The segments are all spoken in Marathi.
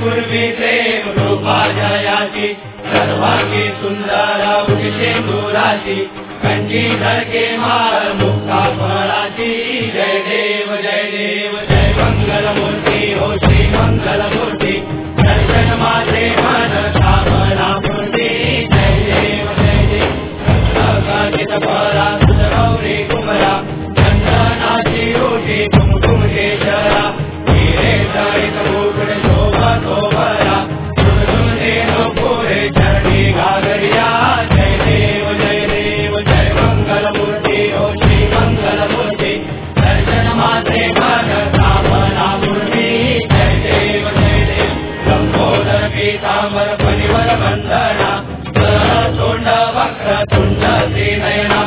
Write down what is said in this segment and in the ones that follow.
पूर्वीचे रूपा जयाची सर्वांगी सुंदर उषेंदुराची कंठी धडके माळ मुक्ता फळाची जय देव जय मंगलमूर्ती हो श्री मंगलमूर्ती दर्शन माझे मन कामना पूर्ती जय देव फळा गौरी कुमरा चंदनाची रोटी कुमकुम केशरा हिरे जळीत मुकुट शोभतो भरा झुमझुम देनो पुरे चरणी घागरिया जय देव जय मंगलमूर्ती हो श्री मंगलमूर्ती दर्शन माझे मन कामना पूर्ती जय देव लंबोदर पीतांबर परिवर वंदना तोंड वक्र तुंड श्रीनयना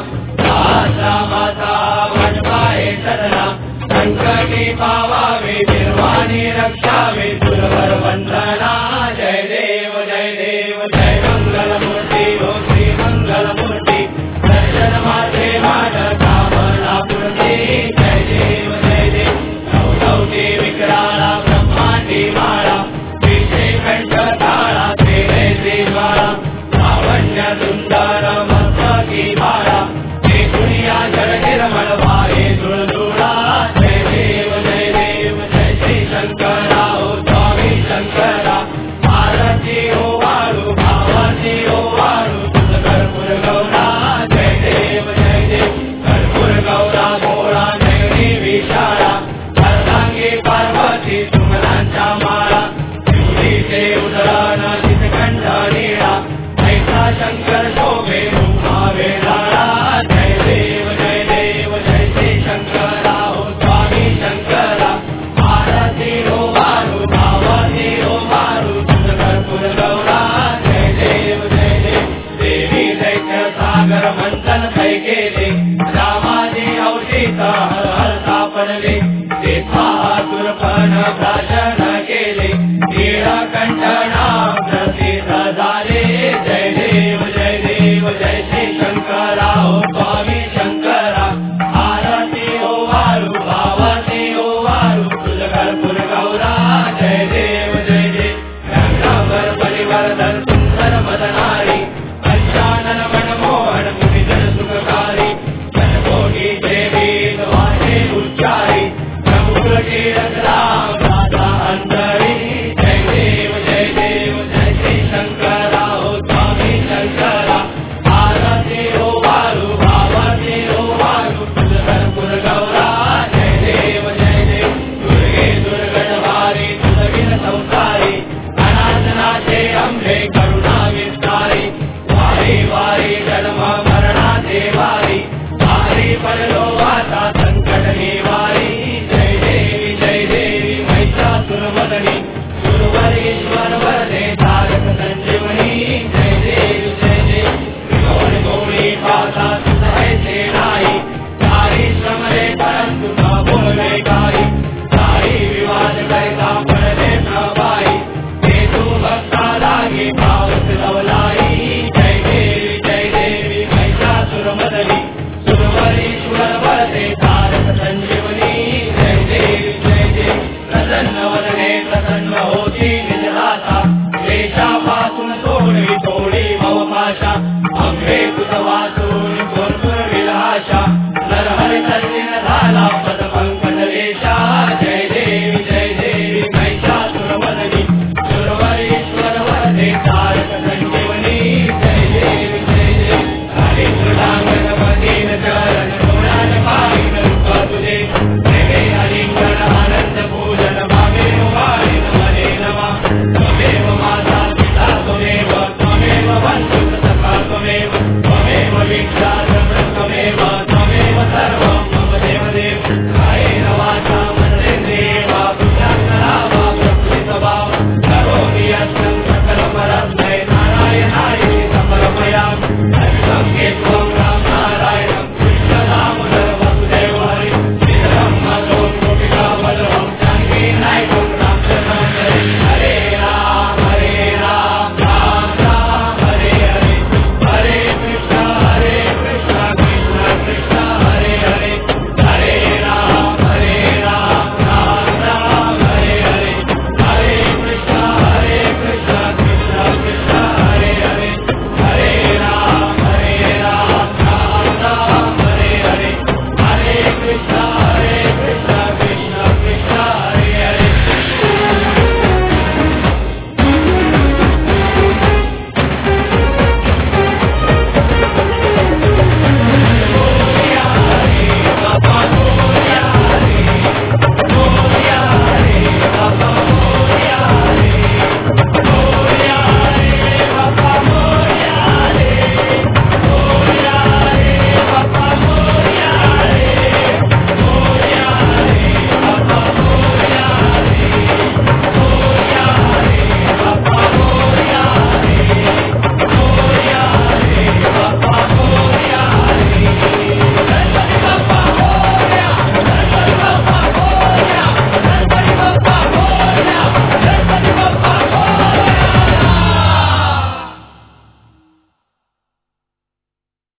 माता वनवाये सदना संकटी पावावे निर्वाणी रक्षावे सुरवर वंदना जय देव जय मंगलमूर्ती हो श्री मंगलमूर्ती दर्शन माझे मान कामना पूर्ती जय देव नवनवती विकराळा ब्रह्मांडी माळा विषय कंठ ताळा तेरे श्रीवाळा लावण्य सुंदर मस्तकी बाळा दुनिया जड़ निर्मल वाहे जुळजुळा जय देव जय श्री शंकरा ओ स्वामी शंकरा आरती हो वाळू भावाची हो वाळू तुझ कर्पूर गौरा जय देव कर्पूर गौरा गोळा नयनी विशाळा अर्धांगी पार्वती सुमनांच्या माळा शिवलीचे उदरान चितकंठ नीळा ऐसा शंकर शोभे उमा वेळाळा जय देव जय श्री शंकरा हो स्वामी शंकरा आरती हो वारू भावाती हो वारू तुझ कर्पूर गौरा जय देव देवी दैत्य सागर मंथन थै गेले रामाजी अवशीत हर हर सापडले ते तुरपण भाषण केले नीळकंठ नाम प्रसिद्ध झाले जय देव जय श्री शंकरा हो स्वामी शंकरा आरती हो वारू भावाती हो वारू तुझ कर्पूर गौरा जय देव रंगावर परिवर्तन सुंदर मदनारी पंचानन मनमोहन मुनिजन सुखकारी जनकोटी देवी वाचे उच्चारी प्रमुखटी रंगराम राधा अंतरी जय देव जय श्री शंकरा हो स्वामी शंकरा आरती हो वारू भावाती हो वारू तुझ कर्पूर गौरा जय देव दुर्गे दुर्गणवारी तुझ विन संसारी अनाथनाथे अंबे करुणा विस्तारी वारी वारी जन्म मरणाचे वारी वारी पडलो आता संकट निवारी जय देवी महिषासुरमर्दिनी सुरवर ईश्वर वरदे तारक संजीवनी जय देव गौरी पासा तुझ ऐसे नाही सारी श्रमले परंतु न बोलवे काही सारी विवाद करता पडले न बाई ते तू भक्ता लागी भावत लवलाई जय देवी महिषासुरमर्दिनी सुरवर ईश्वर वरदे तारक संजीवनी जय देव प्रसन्न वदने प्रसन्न होती निजदाता क्लेशापासून सोडवी थोडी भवपाशा अंबे तुझ वासू